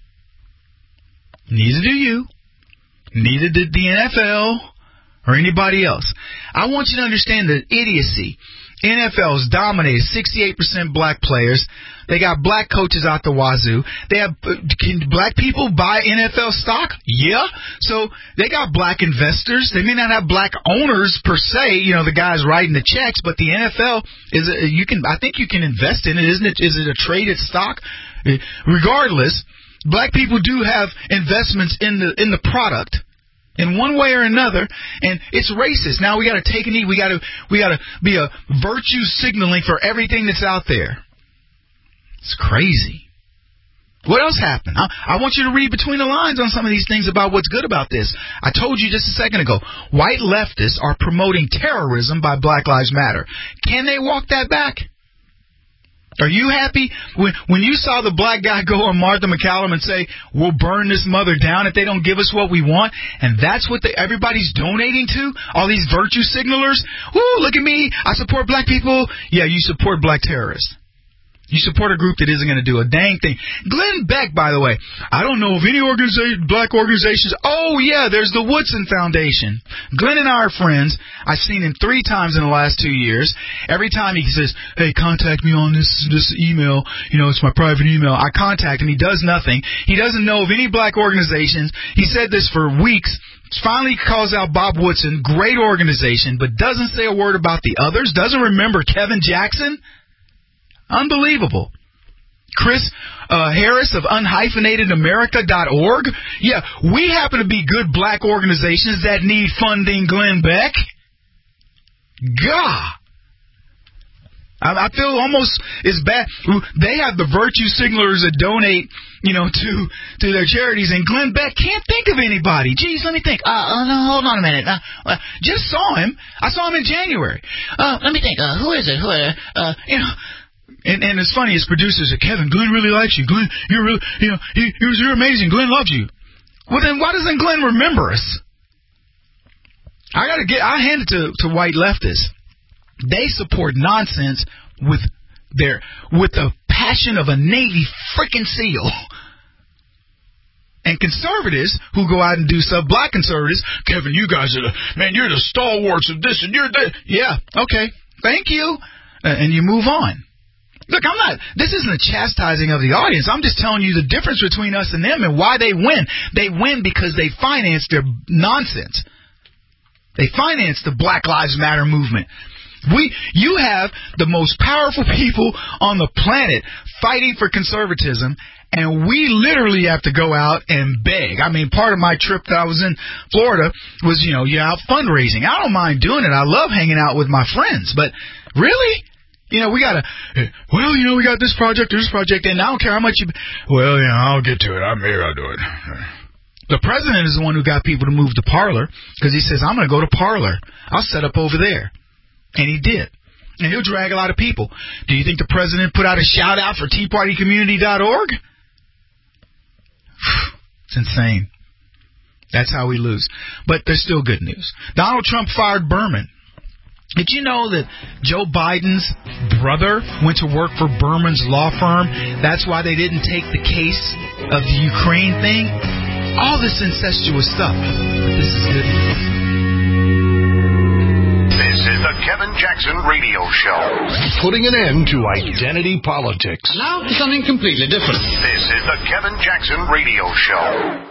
Neither do you. Neither did the N F L or anybody else. I want you to understand the idiocy. N F L's dominated, sixty-eight percent black players. They got black coaches out the wazoo. They have, can black people buy N F L stock? Yeah. So they got black investors. They may not have black owners per se, you know, the guys writing the checks, but the N F L is a, you can, I think you can invest in it, isn't it? Is it a traded stock? Regardless, black people do have investments in the, in the product. In one way or another, and it's racist. Now we got to take a knee. We got to we got to be a virtue signaling for everything that's out there. It's crazy. What else happened? I, I want you to read between the lines on some of these things about what's good about this. I told you just a second ago, white leftists are promoting terrorism by Black Lives Matter. Can they walk that back? Are you happy when when you saw the black guy go on Martha McCallum and say, we'll burn this mother down if they don't give us what we want? And that's what the, everybody's donating to? All these virtue signalers? Ooh, look at me. I support black people. Yeah, you support black terrorists. You support a group that isn't going to do a dang thing. Glenn Beck, by the way, I don't know of any organization, black organizations. Oh, yeah, there's the Woodson Foundation. Glenn and I are friends. I've seen him three times in the last two years. Every time he says, hey, contact me on this this email. You know, it's my private email. I contact him. He does nothing. He doesn't know of any black organizations. He said this for weeks. Finally calls out Bob Woodson, great organization, but doesn't say a word about the others. Doesn't remember Kevin Jackson. Unbelievable. Chris uh, Harris of unhyphenated america dot org. Yeah, we happen to be good black organizations that need funding, Glenn Beck. God. I, I feel almost as bad. They have the virtue signalers that donate, you know, to to their charities, and Glenn Beck can't think of anybody. Geez, let me think. Uh, uh no, hold on a minute. Uh, uh, just saw him. I saw him in January. Uh, let me think. Uh, who is it? Who? Uh, uh you know. And, and it's funny, his producers say, Kevin, Glenn really likes you. Glenn, you're really, you know, he, you're amazing. Glenn loves you. Well, then why doesn't Glenn remember us? I gotta get, I hand it to, to white leftists. They support nonsense with their, with the passion of a Navy freaking SEAL. And conservatives who go out and do stuff, black conservatives, Kevin, you guys are the, man, you're the stalwarts of this and you're that. Yeah, okay, thank you. Uh, and you move on. Look, I'm not, this isn't a chastising of the audience. I'm just telling you the difference between us and them and why they win. They win because they finance their nonsense. They finance the Black Lives Matter movement. We, you have the most powerful people on the planet fighting for conservatism, and we literally have to go out and beg. I mean, part of my trip that I was in Florida was, you know, you're out fundraising. I don't mind doing it. I love hanging out with my friends, but really? You know, we got to, well, you know, we got this project or this project, and I don't care how much you, well, you know, I'll get to it. I'm here, I'll do it. The president is the one who got people to move to Parler because he says, I'm going to go to Parler. I'll set up over there. And he did. And he'll drag a lot of people. Do you think the president put out a shout-out for tea party community dot org? It's insane. That's how we lose. But there's still good news. Donald Trump fired Berman. Did you know that Joe Biden's brother went to work for Berman's law firm? That's why they didn't take the case of the Ukraine thing. All this incestuous stuff. But this is good news. This is the Kevin Jackson Radio Show. Putting an end to identity politics. Now for something completely different. This is the Kevin Jackson Radio Show.